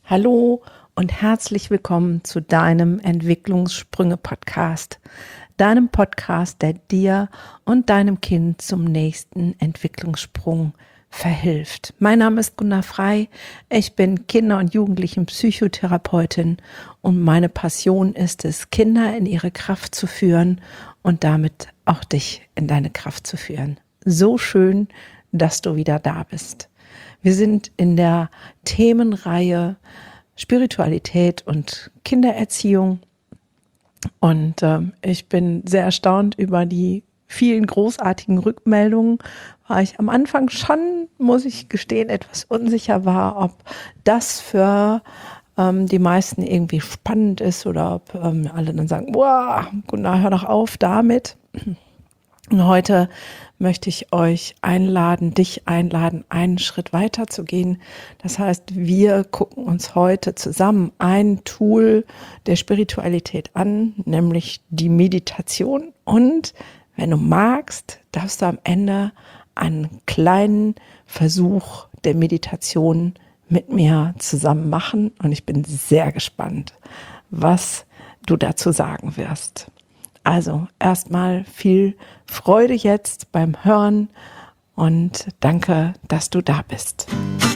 Hallo und herzlich willkommen zu deinem Entwicklungssprünge-Podcast. Deinem Podcast, der dir und deinem Kind zum nächsten Entwicklungssprung verhilft. Mein Name ist Gunda Frei. Ich bin Kinder- und Jugendlichen-Psychotherapeutin und meine Passion ist es, Kinder in ihre Kraft zu führen und damit auch dich in deine Kraft zu führen. So schön, dass du wieder da bist. Wir sind in der Themenreihe Spiritualität und Kindererziehung und ich bin sehr erstaunt über die vielen großartigen Rückmeldungen, weil ich am Anfang schon, muss ich gestehen, etwas unsicher war, ob das für die meisten irgendwie spannend ist oder ob alle dann sagen, boah, Gunnar, hör doch auf damit. Und heute möchte ich euch einladen, dich einladen, einen Schritt weiter zu gehen. Das heißt, wir gucken uns heute zusammen ein Tool der Spiritualität an, nämlich die Meditation. Und wenn du magst, darfst du am Ende einen kleinen Versuch der Meditation mit mir zusammen machen. Und ich bin sehr gespannt, was du dazu sagen wirst. Also erstmal viel Freude jetzt beim Hören und danke, dass du da bist.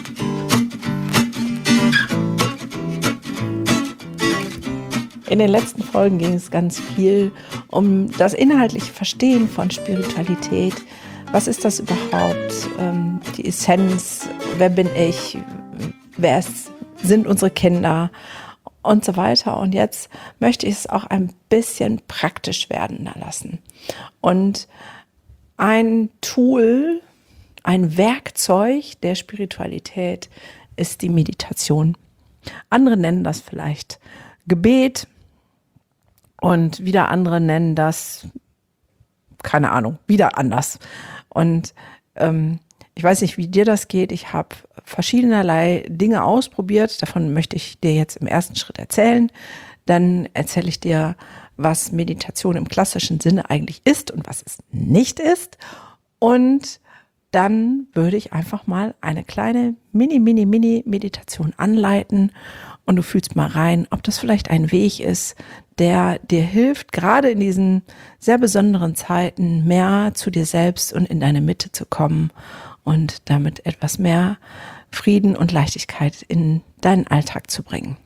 In den letzten Folgen ging es ganz viel um das inhaltliche Verstehen von Spiritualität. Was ist das überhaupt? Die Essenz, wer bin ich? Sind unsere Kinder? Und so weiter. Und jetzt möchte ich es auch ein bisschen praktisch werden lassen. Und ein Tool, ein Werkzeug der Spiritualität ist die Meditation. Andere nennen das vielleicht Gebet und wieder andere nennen das, keine Ahnung, wieder anders. Und ich weiß nicht, wie dir das geht. Ich habe verschiedenerlei Dinge ausprobiert. Davon möchte ich dir jetzt im ersten Schritt erzählen. Dann erzähle ich dir, was Meditation im klassischen Sinne eigentlich ist und was es nicht ist. Und dann würde ich einfach mal eine kleine Mini-Meditation anleiten und du fühlst mal rein, ob das vielleicht ein Weg ist, der dir hilft, gerade in diesen sehr besonderen Zeiten mehr zu dir selbst und in deine Mitte zu kommen und damit etwas mehr Frieden und Leichtigkeit in deinen Alltag zu bringen.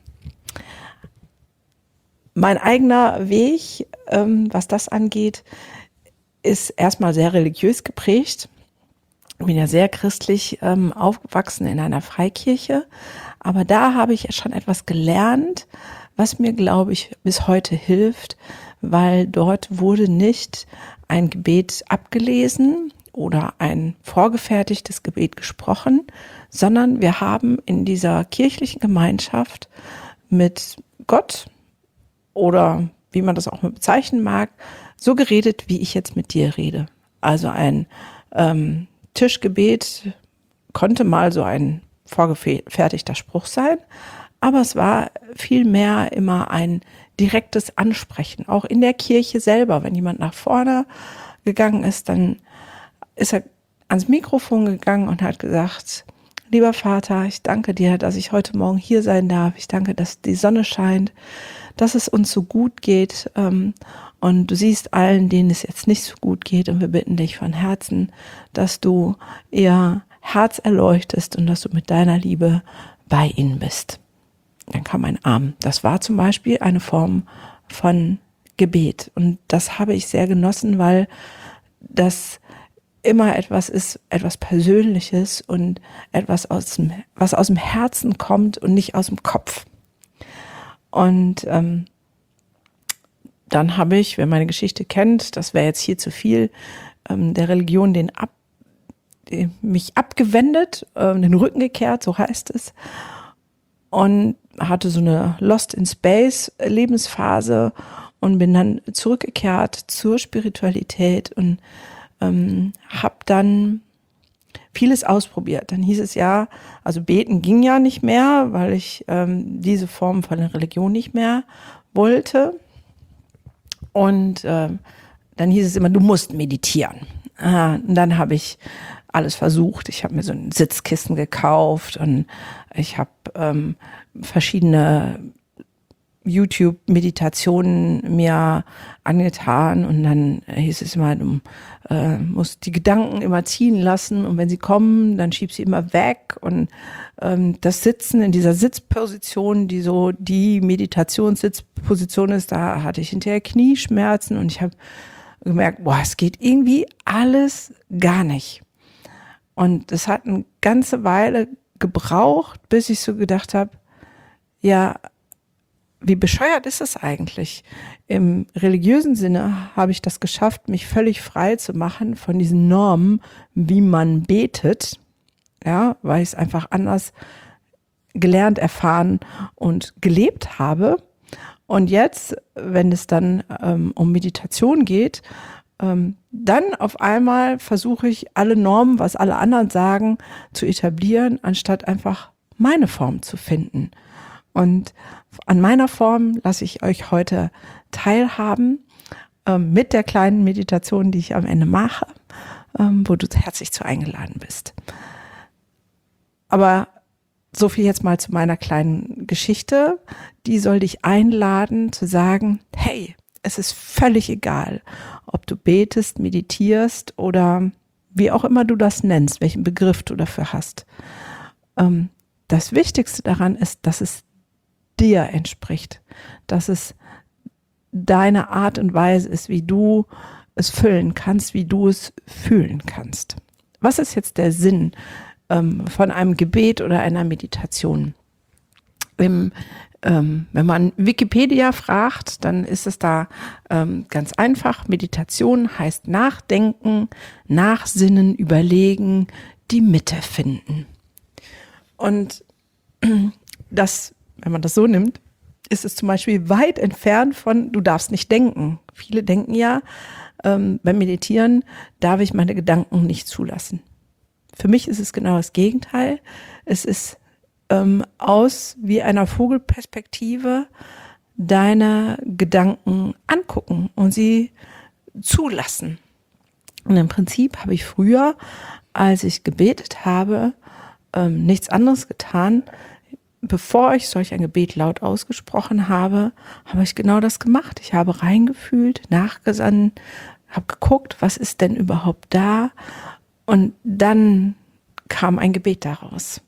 Mein eigener Weg, was das angeht, ist erstmal sehr religiös geprägt. Ich bin ja sehr christlich aufgewachsen in einer Freikirche, aber da habe ich schon etwas gelernt, was mir, glaube ich, bis heute hilft, weil dort wurde nicht ein Gebet abgelesen oder ein vorgefertigtes Gebet gesprochen, sondern wir haben in dieser kirchlichen Gemeinschaft mit Gott oder wie man das auch bezeichnen mag, so geredet, wie ich jetzt mit dir rede. Also ein Tischgebet konnte mal so ein vorgefertigter Spruch sein, aber es war vielmehr immer ein direktes Ansprechen, auch in der Kirche selber. Wenn jemand nach vorne gegangen ist, dann ist er ans Mikrofon gegangen und hat gesagt, lieber Vater, ich danke dir, dass ich heute Morgen hier sein darf. Ich danke, dass die Sonne scheint, dass es uns so gut geht. Und du siehst allen, denen es jetzt nicht so gut geht. Und wir bitten dich von Herzen, dass du ihr Herz erleuchtest und dass du mit deiner Liebe bei ihnen bist. Dann kam ein Arm. Das war zum Beispiel eine Form von Gebet. Und das habe ich sehr genossen, weil das immer etwas ist, etwas Persönliches und etwas was aus dem Herzen kommt und nicht aus dem Kopf. Und dann habe ich, wer meine Geschichte kennt, das wäre jetzt hier zu viel, der Religion mich abgewendet, den Rücken gekehrt, so heißt es, und hatte so eine Lost in Space Lebensphase und bin dann zurückgekehrt zur Spiritualität und habe dann vieles ausprobiert. Dann hieß es ja, also beten ging ja nicht mehr, weil ich diese Form von der Religion nicht mehr wollte. Und dann hieß es immer, du musst meditieren. Und dann habe ich alles versucht. Ich habe mir so ein Sitzkissen gekauft und ich habe verschiedene YouTube-Meditationen mir angetan und dann hieß es immer, du musst die Gedanken immer ziehen lassen und wenn sie kommen, dann schieb sie immer weg und das Sitzen in dieser Sitzposition, die so die Meditationssitzposition ist, da hatte ich hinterher Knieschmerzen und ich habe gemerkt, boah, es geht irgendwie alles gar nicht. Und es hat eine ganze Weile gebraucht, bis ich so gedacht habe, ja, wie bescheuert ist es eigentlich? Im religiösen Sinne habe ich das geschafft, mich völlig frei zu machen von diesen Normen, wie man betet, ja, weil ich es einfach anders gelernt, erfahren und gelebt habe. Und jetzt, wenn es dann um Meditation geht, dann auf einmal versuche ich alle Normen, was alle anderen sagen, zu etablieren, anstatt einfach meine Form zu finden. Und an meiner Form lasse ich euch heute teilhaben mit der kleinen Meditation, die ich am Ende mache, wo du herzlich zu eingeladen bist. Aber so viel jetzt mal zu meiner kleinen Geschichte. Die soll dich einladen zu sagen, hey, es ist völlig egal, ob du betest, meditierst oder wie auch immer du das nennst, welchen Begriff du dafür hast. Das Wichtigste daran ist, dass es dir entspricht, dass es deine Art und Weise ist, wie du es füllen kannst, wie du es fühlen kannst. Was ist jetzt der Sinn von einem Gebet oder einer Meditation? Wenn man Wikipedia fragt, dann ist es da ganz einfach. Meditation heißt nachdenken, nachsinnen, überlegen, die Mitte finden. Und das, wenn man das so nimmt, ist es zum Beispiel weit entfernt von, du darfst nicht denken. Viele denken ja, beim Meditieren darf ich meine Gedanken nicht zulassen. Für mich ist es genau das Gegenteil. Es ist aus wie einer Vogelperspektive deine Gedanken angucken und sie zulassen. Und im Prinzip habe ich früher, als ich gebetet habe, nichts anderes getan. Bevor ich solch ein Gebet laut ausgesprochen habe, habe ich genau das gemacht. Ich habe reingefühlt, nachgesandt, habe geguckt, was ist denn überhaupt da? Und dann kam ein Gebet daraus.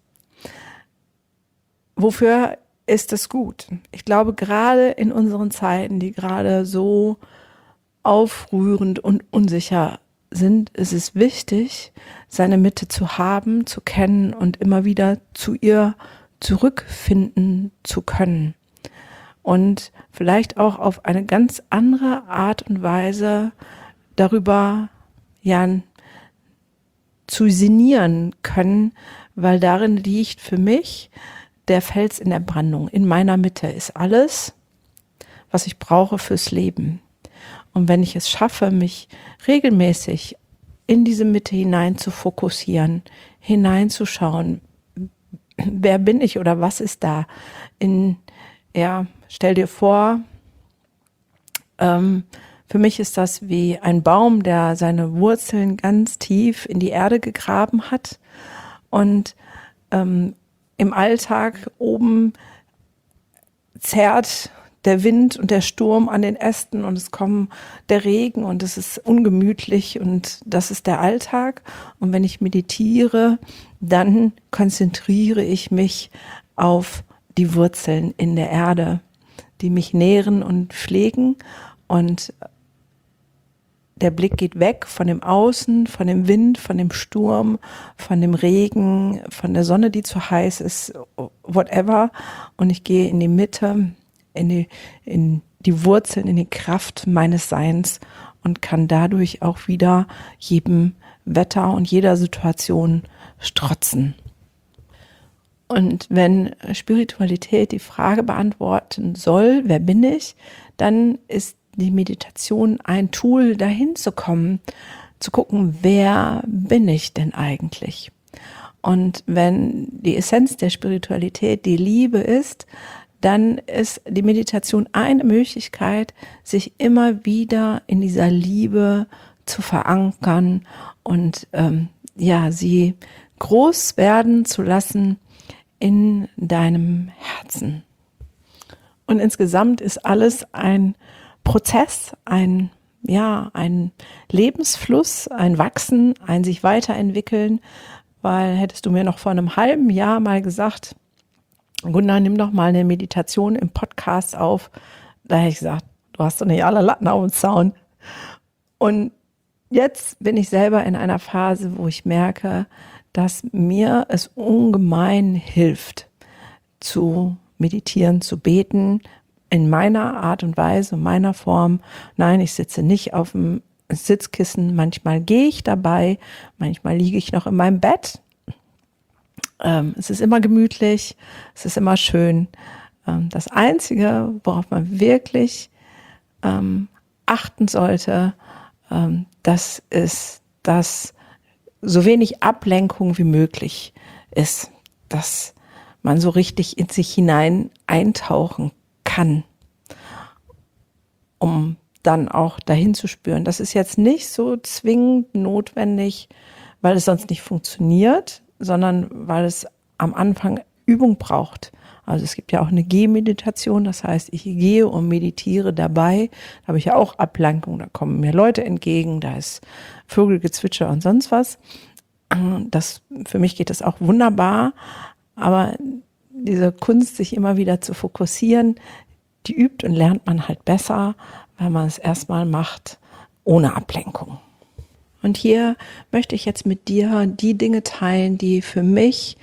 Wofür ist es gut? Ich glaube, gerade in unseren Zeiten, die gerade so aufrührend und unsicher sind, ist es wichtig, seine Mitte zu haben, zu kennen und immer wieder zu ihr zurückfinden zu können. Und vielleicht auch auf eine ganz andere Art und Weise darüber zu sinnieren können, weil darin liegt für mich der Fels in der Brandung. In meiner Mitte ist alles, was ich brauche fürs Leben. Und wenn ich es schaffe, mich regelmäßig in diese Mitte hinein zu fokussieren, hineinzuschauen, wer bin ich oder was ist da? Stell dir vor, für mich ist das wie ein Baum, der seine Wurzeln ganz tief in die Erde gegraben hat und im Alltag oben zerrt der Wind und der Sturm an den Ästen und es kommt der Regen und es ist ungemütlich und das ist der Alltag. Und wenn ich meditiere, dann konzentriere ich mich auf die Wurzeln in der Erde, die mich nähren und pflegen und der Blick geht weg von dem Außen, von dem Wind, von dem Sturm, von dem Regen, von der Sonne, die zu heiß ist, whatever. Und ich gehe in die Mitte, in die Wurzeln, in die Kraft meines Seins und kann dadurch auch wieder jedem Wetter und jeder Situation strotzen. Und wenn Spiritualität die Frage beantworten soll, wer bin ich, dann ist die Meditation ein Tool, dahin zu kommen, zu gucken, wer bin ich denn eigentlich? Und wenn die Essenz der Spiritualität die Liebe ist, dann ist die Meditation eine Möglichkeit, sich immer wieder in dieser Liebe zu verankern und sie groß werden zu lassen in deinem Herzen. Und insgesamt ist alles ein Prozess, ein Lebensfluss, ein Wachsen, ein sich weiterentwickeln, weil hättest du mir noch vor einem halben Jahr mal gesagt, Gunnar, nimm doch mal eine Meditation im Podcast auf, da hätte ich gesagt, du hast doch nicht alle Latten auf dem Zaun. Und jetzt bin ich selber in einer Phase, wo ich merke, dass mir es ungemein hilft, zu meditieren, zu beten, in meiner Art und Weise, meiner Form. Nein, ich sitze nicht auf dem Sitzkissen. Manchmal gehe ich dabei, manchmal liege ich noch in meinem Bett. Es ist immer gemütlich, es ist immer schön. Das Einzige, worauf man wirklich achten sollte, das ist, dass so wenig Ablenkung wie möglich ist, dass man so richtig in sich hinein eintauchen kann, um dann auch dahin zu spüren. Das ist jetzt nicht so zwingend notwendig, weil es sonst nicht funktioniert, sondern weil es am Anfang Übung braucht. Also es gibt ja auch eine Gehmeditation, das heißt, ich gehe und meditiere dabei. Da habe ich ja auch Ablenkung, da kommen mir Leute entgegen, da ist Vögelgezwitscher und sonst was. Für mich geht das auch wunderbar, aber diese Kunst, sich immer wieder zu fokussieren, die übt und lernt man halt besser, wenn man es erstmal macht, ohne Ablenkung. Und hier möchte ich jetzt mit dir die Dinge teilen, die für mich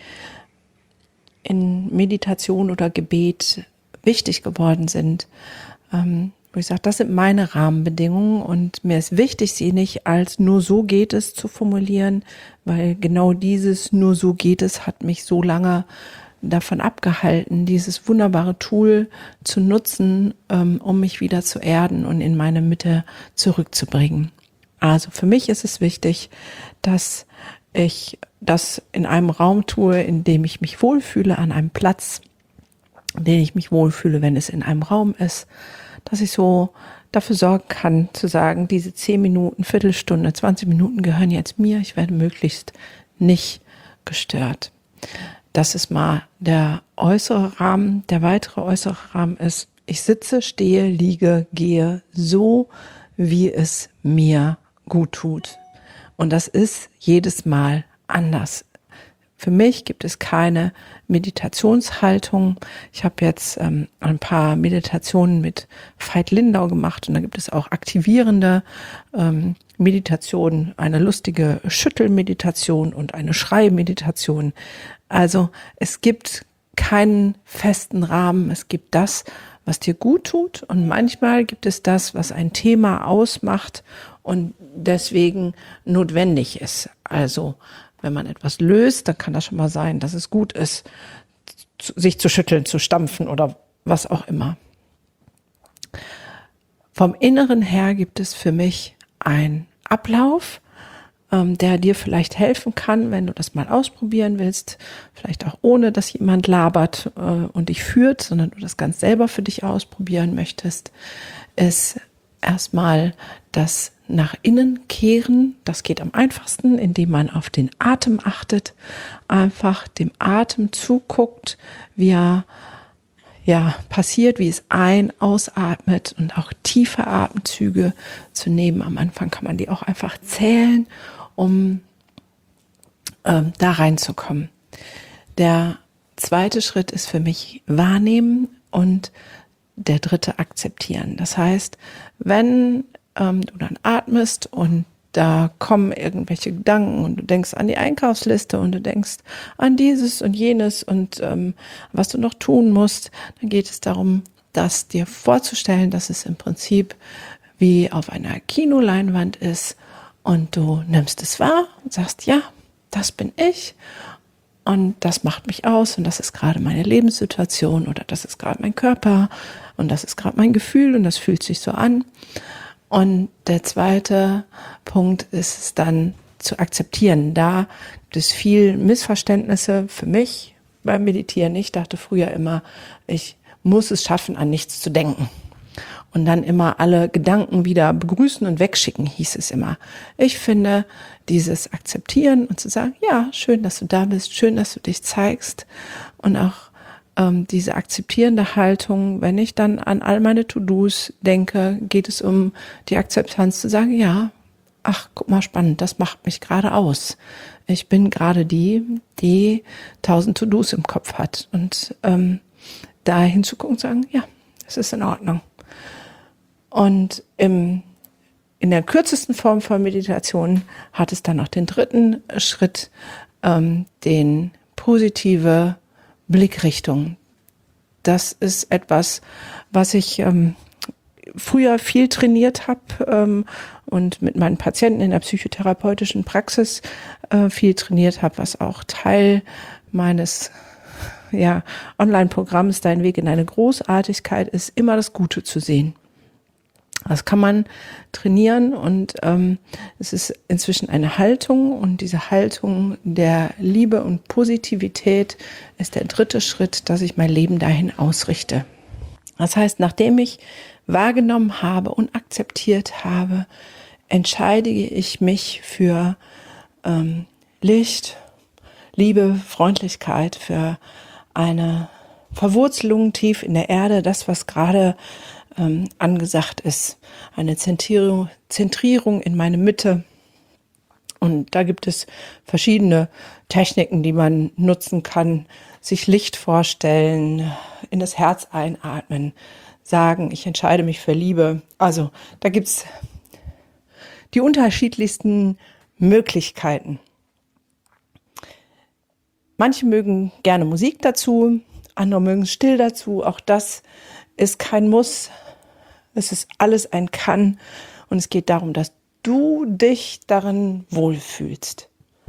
in Meditation oder Gebet wichtig geworden sind. Wo ich sage, das sind meine Rahmenbedingungen und mir ist wichtig, sie nicht als nur so geht es zu formulieren, weil genau dieses nur so geht es hat mich so lange davon abgehalten, dieses wunderbare Tool zu nutzen, um mich wieder zu erden und in meine Mitte zurückzubringen. Also für mich ist es wichtig, dass ich das in einem Raum tue, in dem ich mich wohlfühle, an einem Platz, in dem ich mich wohlfühle, wenn es in einem Raum ist, dass ich so dafür sorgen kann, zu sagen, diese 10 Minuten, Viertelstunde, 20 Minuten gehören jetzt mir, ich werde möglichst nicht gestört. Das ist mal der äußere Rahmen. Der weitere äußere Rahmen ist, ich sitze, stehe, liege, gehe so, wie es mir gut tut. Und das ist jedes Mal anders. Für mich gibt es keine Meditationshaltung. Ich habe jetzt ein paar Meditationen mit Veit Lindau gemacht und da gibt es auch aktivierende Meditationen, eine lustige Schüttelmeditation und eine Schreimeditation. Also es gibt keinen festen Rahmen. Es gibt das, was dir gut tut und manchmal gibt es das, was ein Thema ausmacht und deswegen notwendig ist. Also wenn man etwas löst, dann kann das schon mal sein, dass es gut ist, sich zu schütteln, zu stampfen oder was auch immer. Vom Inneren her gibt es für mich einen Ablauf, der dir vielleicht helfen kann, wenn du das mal ausprobieren willst, vielleicht auch ohne, dass jemand labert und dich führt, sondern du das ganz selber für dich ausprobieren möchtest, ist erstmal das nach innen kehren. Das geht am einfachsten, indem man auf den Atem achtet, einfach dem Atem zuguckt, wie er passiert, wie es ausatmet und auch tiefe Atemzüge zu nehmen. Am Anfang kann man die auch einfach zählen, um da reinzukommen. Der zweite Schritt ist für mich wahrnehmen und der dritte akzeptieren. Das heißt, wenn du dann atmest und da kommen irgendwelche Gedanken und du denkst an die Einkaufsliste und du denkst an dieses und jenes und was du noch tun musst, dann geht es darum, das dir vorzustellen, dass es im Prinzip wie auf einer Kinoleinwand ist und du nimmst es wahr und sagst, ja, das bin ich und das macht mich aus und das ist gerade meine Lebenssituation oder das ist gerade mein Körper und das ist gerade mein Gefühl und das fühlt sich so an. Und der zweite Punkt ist es dann zu akzeptieren. Da gibt es viel Missverständnisse für mich beim Meditieren. Ich dachte früher immer, ich muss es schaffen, an nichts zu denken. Und dann immer alle Gedanken wieder begrüßen und wegschicken, hieß es immer. Ich finde, dieses Akzeptieren und zu sagen, ja, schön, dass du da bist, schön, dass du dich zeigst. Und auch diese akzeptierende Haltung, wenn ich dann an all meine To-Dos denke, geht es um die Akzeptanz zu sagen, ja, ach, guck mal, spannend, das macht mich gerade aus. Ich bin gerade die 1000 To-Dos im Kopf hat. Und da hinzugucken und sagen, ja, es ist in Ordnung. Und in der kürzesten Form von Meditation hat es dann noch den dritten Schritt, den positive Blickrichtung. Das ist etwas, was ich früher viel trainiert habe und mit meinen Patienten in der psychotherapeutischen Praxis viel trainiert habe, was auch Teil meines Online-Programms Dein Weg in eine Großartigkeit ist, immer das Gute zu sehen. Das kann man trainieren und es ist inzwischen eine Haltung und diese Haltung der Liebe und Positivität ist der dritte Schritt, dass ich mein Leben dahin ausrichte. Das heißt, nachdem ich wahrgenommen habe und akzeptiert habe, entscheide ich mich für Licht, Liebe, Freundlichkeit, für eine Verwurzelung tief in der Erde, das, was gerade angesagt ist. Eine Zentrierung in meine Mitte. Und da gibt es verschiedene Techniken, die man nutzen kann. Sich Licht vorstellen, in das Herz einatmen, sagen, ich entscheide mich für Liebe. Also da gibt es die unterschiedlichsten Möglichkeiten. Manche mögen gerne Musik dazu, andere mögen still dazu. Auch das ist kein Muss. Es ist alles ein Kann. Und es geht darum, dass du dich darin wohlfühlst.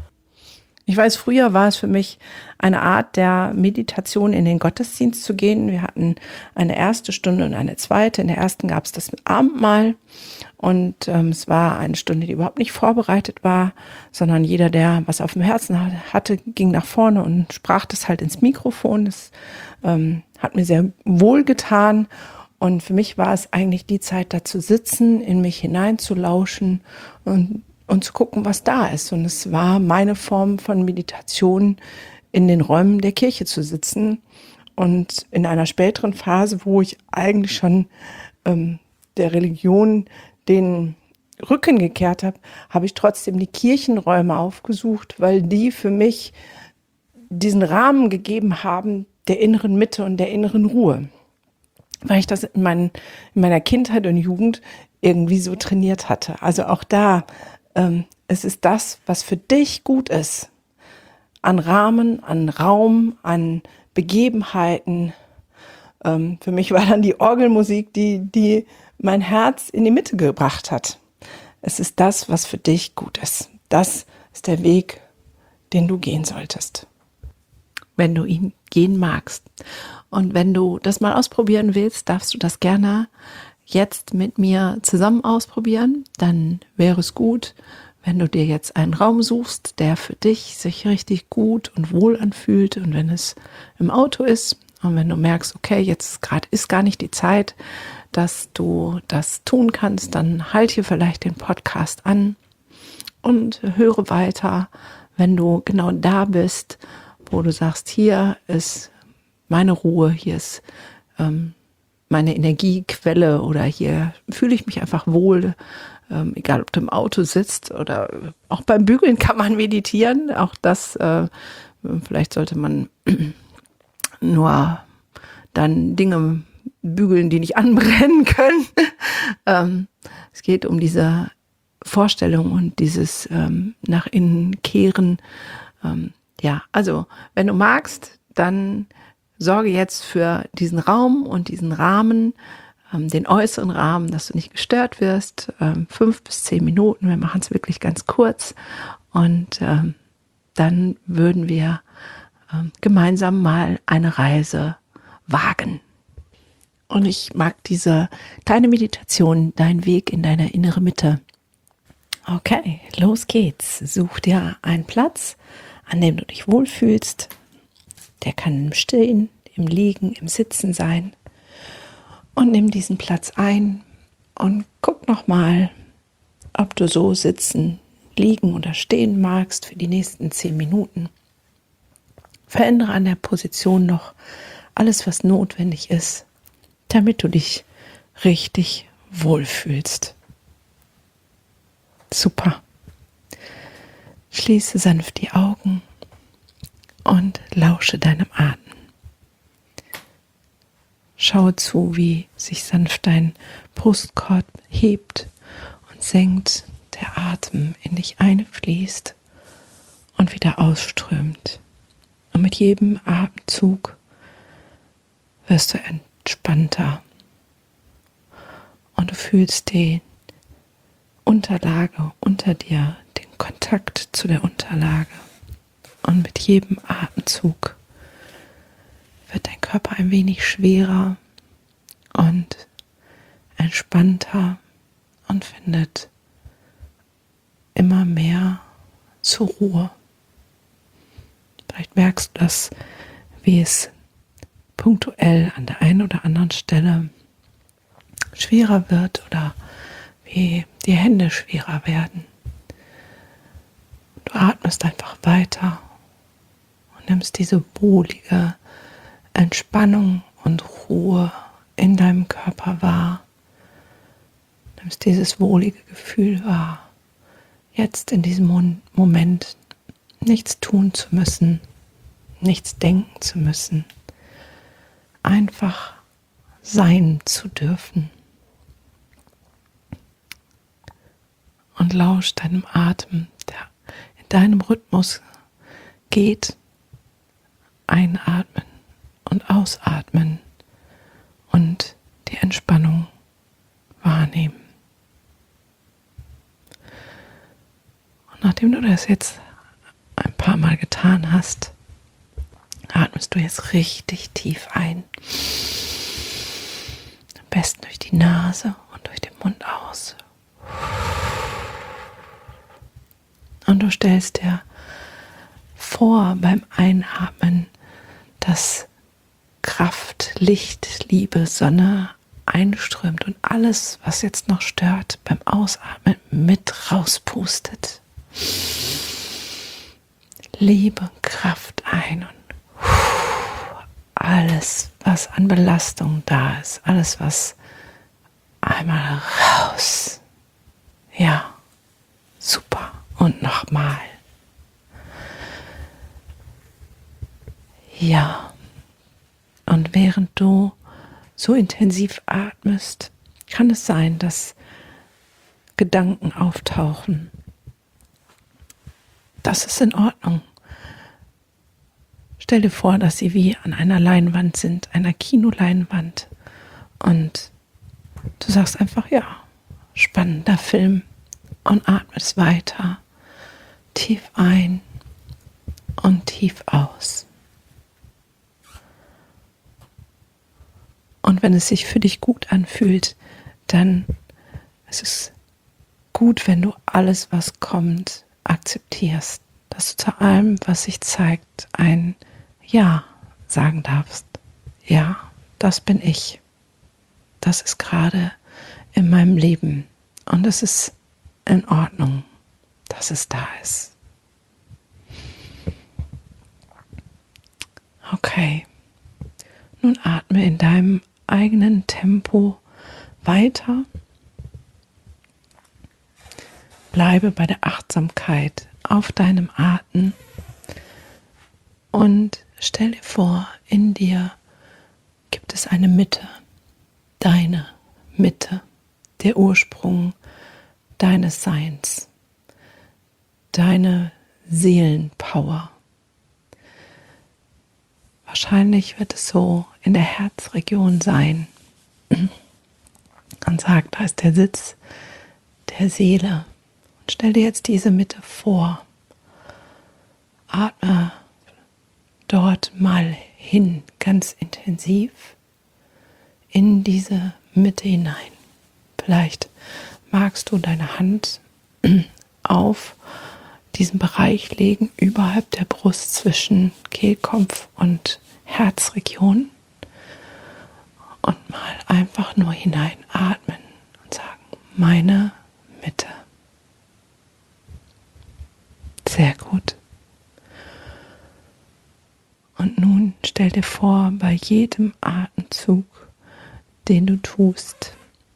Ich weiß, früher war es für mich eine Art der Meditation, in den Gottesdienst zu gehen. Wir hatten eine erste Stunde und eine zweite. In der ersten gab es das Abendmahl. Und es war eine Stunde, die überhaupt nicht vorbereitet war, sondern jeder, der was auf dem Herzen hatte, ging nach vorne und sprach das halt ins Mikrofon. Das hat mir sehr wohl getan. Und für mich war es eigentlich die Zeit, da zu sitzen, in mich hineinzulauschen und zu gucken, was da ist. Und es war meine Form von Meditation, in den Räumen der Kirche zu sitzen. Und in einer späteren Phase, wo ich eigentlich schon der Religion den Rücken gekehrt habe, habe ich trotzdem die Kirchenräume aufgesucht, weil die für mich diesen Rahmen gegeben haben der inneren Mitte und der inneren Ruhe. Weil ich das in meiner Kindheit und Jugend irgendwie so trainiert hatte. Also auch da, es ist das, was für dich gut ist. An Rahmen, an Raum, an Begebenheiten. Für mich war dann die Orgelmusik, die mein Herz in die Mitte gebracht hat. Es ist das, was für dich gut ist. Das ist der Weg, den du gehen solltest, wenn du ihn gehen magst. Und wenn du das mal ausprobieren willst, darfst du das gerne jetzt mit mir zusammen ausprobieren. Dann wäre es gut, wenn du dir jetzt einen Raum suchst, der für dich sich richtig gut und wohl anfühlt. Und wenn es im Auto ist und wenn du merkst, okay, jetzt gerade ist gar nicht die Zeit, dass du das tun kannst, dann halt hier vielleicht den Podcast an und höre weiter, wenn du genau da bist, wo du sagst, hier ist meine Ruhe, hier ist meine Energiequelle oder hier fühle ich mich einfach wohl, egal ob du im Auto sitzt oder auch beim Bügeln kann man meditieren. Auch das, vielleicht sollte man nur dann Dinge bügeln, die nicht anbrennen können. Es geht um diese Vorstellung und dieses nach innen kehren. Also wenn du magst, dann sorge jetzt für diesen Raum und diesen Rahmen, den äußeren Rahmen, dass du nicht gestört wirst. 5 bis 10 Minuten, wir machen es wirklich ganz kurz. Und dann würden wir gemeinsam mal eine Reise wagen. Und ich mag diese kleine Meditation, dein Weg in deine innere Mitte. Okay, los geht's. Such dir einen Platz, an dem du dich wohlfühlst. Der kann im Stehen, im Liegen, im Sitzen sein. Und nimm diesen Platz ein und guck nochmal, ob du so sitzen, liegen oder stehen magst für die nächsten 10 Minuten. Verändere an der Position noch alles, was notwendig ist, damit du dich richtig wohlfühlst. Super. Schließe sanft die Augen und lausche deinem Atem. Schaue zu, wie sich sanft dein Brustkorb hebt und senkt, der Atem in dich einfließt und wieder ausströmt. Und mit jedem Atemzug wirst du entspannter und du fühlst die Unterlage unter dir, den Kontakt zu der Unterlage. Und mit jedem Atemzug wird dein Körper ein wenig schwerer und entspannter und findet immer mehr zur Ruhe. Vielleicht merkst du das, wie es punktuell an der einen oder anderen Stelle schwerer wird oder wie die Hände schwerer werden. Du atmest einfach weiter und nimmst diese wohlige Entspannung und Ruhe in deinem Körper wahr. Nimmst dieses wohlige Gefühl wahr, jetzt in diesem Moment nichts tun zu müssen, nichts denken zu müssen, einfach sein zu dürfen. Und lausch deinem Atem, der in deinem Rhythmus geht. Einatmen und ausatmen und die Entspannung wahrnehmen. Und nachdem du das jetzt ein paar Mal getan hast, atmest du jetzt richtig tief ein. Am besten durch die Nase und durch den Mund aus. Und du stellst dir vor beim Einatmen, dass Kraft, Licht, Liebe, Sonne einströmt und alles, was jetzt noch stört, beim Ausatmen mit rauspustet. Liebe, Kraft ein und alles, was an Belastung da ist, alles, was einmal raus. Ja, super. Und nochmal. Ja. Und während du so intensiv atmest, kann es sein, dass Gedanken auftauchen. Das ist in Ordnung. Stell dir vor, dass sie wie an einer Leinwand sind, einer Kinoleinwand. Und du sagst einfach, ja, spannender Film und atmest weiter. Tief ein und tief aus. Und wenn es sich für dich gut anfühlt, dann ist es gut, wenn du alles, was kommt, akzeptierst. Dass du zu allem, was sich zeigt, ein Ja sagen darfst. Ja, das bin ich. Das ist gerade in meinem Leben. Und es ist in Ordnung, dass es da ist. Okay. Nun atme in deinem eigenen Tempo weiter. Bleibe bei der Achtsamkeit auf deinem Atem und stell dir vor, in dir gibt es eine Mitte, deine Mitte, der Ursprung deines Seins, deine Seelenpower. Wahrscheinlich wird es so in der Herzregion sein. Man sagt, da ist der Sitz der Seele. Und stell dir jetzt diese Mitte vor. Atme dort mal hin, ganz intensiv in diese Mitte hinein. Vielleicht magst du deine Hand auf diesen Bereich legen, überhalb der Brust zwischen Kehlkopf und Herzregion und mal einfach einfach nur hineinatmen und sagen, meine Mitte. Sehr gut. Und nun stell dir vor, bei jedem Atemzug, den du tust,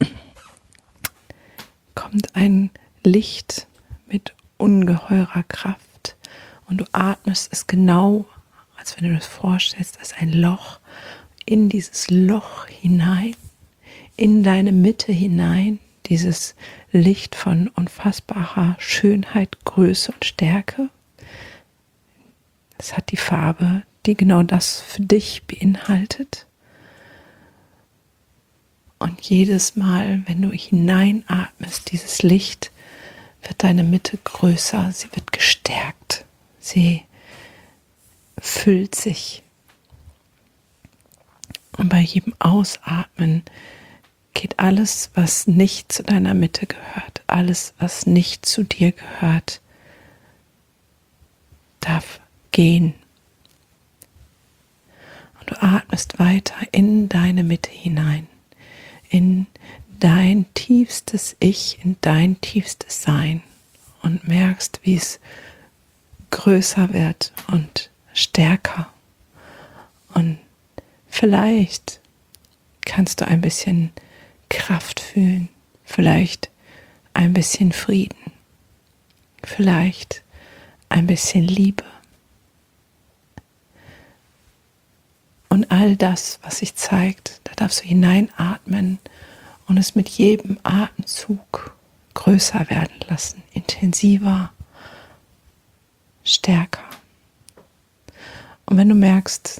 kommt ein Licht mit ungeheurer Kraft und du atmest es genau, als wenn du das vorstellst, als ein Loch, in dieses Loch hinein, in deine Mitte hinein, dieses Licht von unfassbarer Schönheit, Größe und Stärke. Es hat die Farbe, die genau das für dich beinhaltet. Und jedes Mal, wenn du hineinatmest, dieses Licht, wird deine Mitte größer, sie wird gestärkt, sie füllt sich. Und bei jedem Ausatmen geht alles, was nicht zu deiner Mitte gehört, alles, was nicht zu dir gehört, darf gehen. Und du atmest weiter in deine Mitte hinein, in dein tiefstes Ich, in dein tiefstes Sein und merkst, wie es größer wird und stärker. Und vielleicht kannst du ein bisschen Kraft fühlen, vielleicht ein bisschen Frieden, vielleicht ein bisschen Liebe. Und all das, was sich zeigt, da darfst du hineinatmen und es mit jedem Atemzug größer werden lassen, intensiver, stärker. Und wenn du merkst,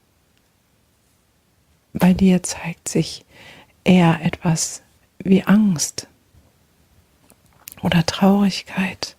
bei dir zeigt sich eher etwas wie Angst oder Traurigkeit,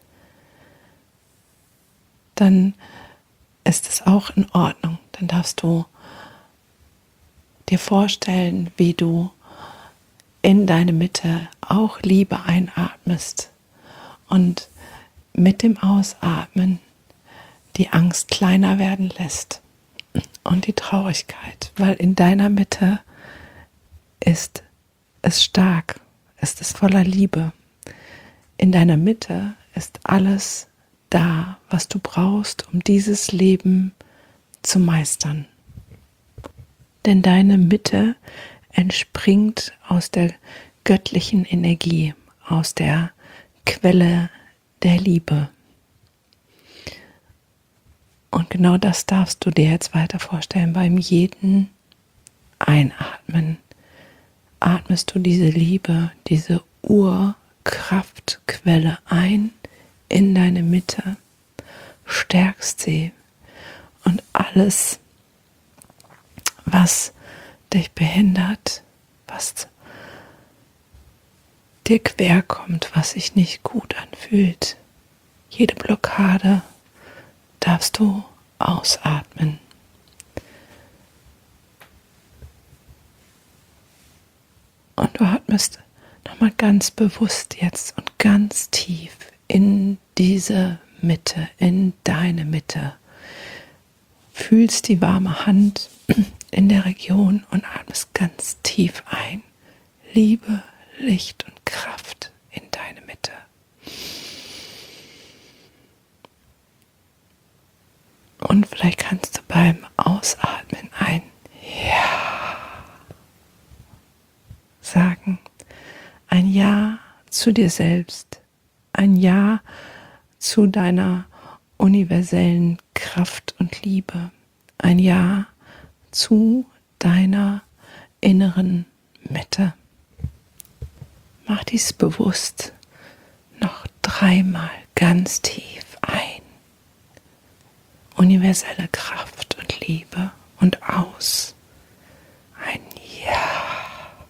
dann ist es auch in Ordnung. Dann darfst du dir vorstellen, wie du in deine Mitte auch Liebe einatmest und mit dem Ausatmen die Angst kleiner werden lässt und die Traurigkeit, weil in deiner Mitte ist es stark, ist es voller Liebe. In deiner Mitte ist alles da, was du brauchst, um dieses Leben zu meistern. Denn deine Mitte entspringt aus der göttlichen Energie, aus der Quelle der Liebe. Und genau das darfst du dir jetzt weiter vorstellen. Beim jeden Einatmen atmest du diese Liebe, diese Urkraftquelle ein in deine Mitte, stärkst sie und alles, was dich behindert, was dir quer kommt, was sich nicht gut anfühlt, jede Blockade darfst du ausatmen. Und du atmest nochmal ganz bewusst jetzt und ganz tief in diese Mitte, in deine Mitte. Fühlst die warme Hand in der Region und atmest ganz tief ein. Liebe, Licht und Kraft in deine Mitte. Und vielleicht kannst du beim Ausatmen ein Ja sagen. Ein Ja zu dir selbst. Ein Ja zu deiner universellen Kraft und Liebe. Ein Ja zu deiner inneren Mitte. Mach dies bewusst noch 3-mal ganz tief ein. Universelle Kraft und Liebe und aus. Ein Ja.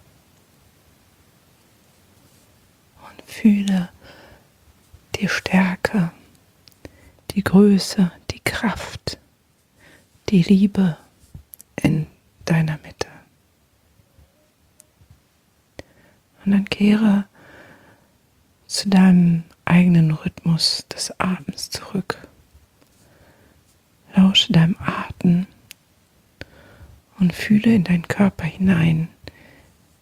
Und fühle die Stärke, die Größe, die Kraft, die Liebe in deiner Mitte. Und dann kehre zu deinem eigenen Rhythmus des Atems zurück. Lausche deinem Atem und fühle in deinen Körper hinein,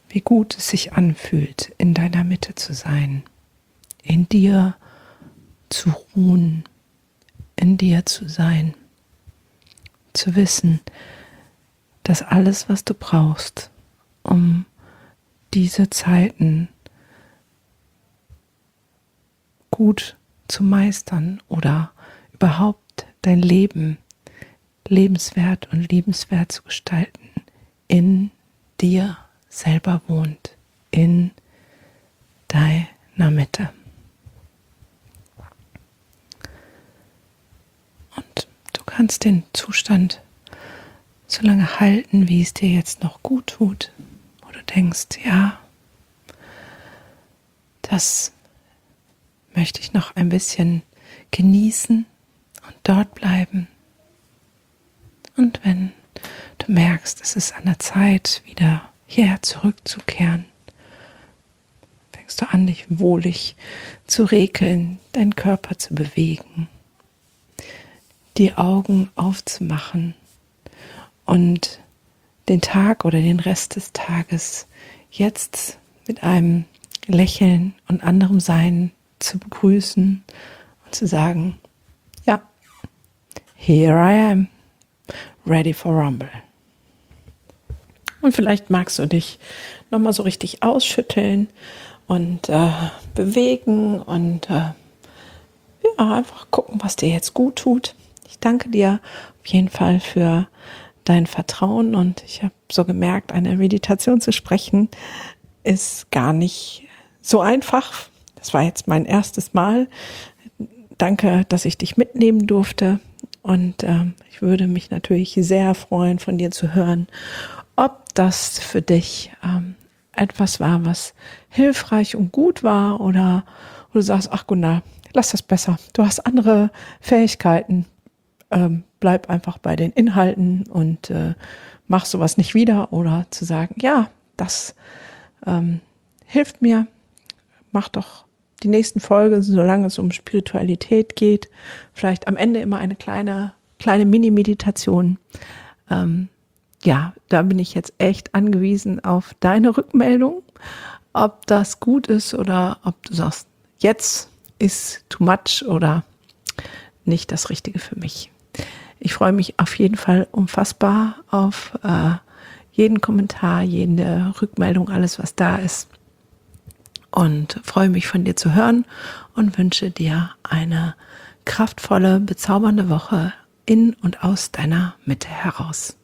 wie gut es sich anfühlt, in deiner Mitte zu sein, in dir zu ruhen, in dir zu sein, zu wissen, dass alles, was du brauchst, um diese Zeiten gut zu meistern oder überhaupt dein Leben lebenswert und liebenswert zu gestalten, in dir selber wohnt, in deiner Mitte. Und du kannst den Zustand so lange halten, wie es dir jetzt noch gut tut, wo du denkst, ja, das möchte ich noch ein bisschen genießen und dort bleiben. Und wenn du merkst, es ist an der Zeit, wieder hierher zurückzukehren, fängst du an, dich wohlig zu regeln, deinen Körper zu bewegen, die Augen aufzumachen und den Tag oder den Rest des Tages jetzt mit einem Lächeln und anderem Sein zu begrüßen und zu sagen, ja, here I am, ready for Rumble. Und vielleicht magst du dich nochmal so richtig ausschütteln und bewegen und einfach gucken, was dir jetzt gut tut. Ich danke dir auf jeden Fall für dein Vertrauen und ich habe so gemerkt, eine Meditation zu sprechen ist gar nicht so einfach. Das war jetzt mein erstes Mal. Danke, dass ich dich mitnehmen durfte und ich würde mich natürlich sehr freuen, von dir zu hören, ob das für dich etwas war, was hilfreich und gut war oder wo du sagst, ach Gunnar, lass das besser. Du hast andere Fähigkeiten. Bleib einfach bei den Inhalten und mach sowas nicht wieder. Oder zu sagen, ja, das hilft mir. Mach doch die nächsten Folgen, solange es um Spiritualität geht. Vielleicht am Ende immer eine kleine Mini-Meditation. Ja, da bin ich jetzt echt angewiesen auf deine Rückmeldung, ob das gut ist oder ob du sagst, jetzt ist too much oder nicht das Richtige für mich. Ich freue mich auf jeden Fall unfassbar auf jeden Kommentar, jede Rückmeldung, alles was da ist und freue mich von dir zu hören und wünsche dir eine kraftvolle, bezaubernde Woche in und aus deiner Mitte heraus.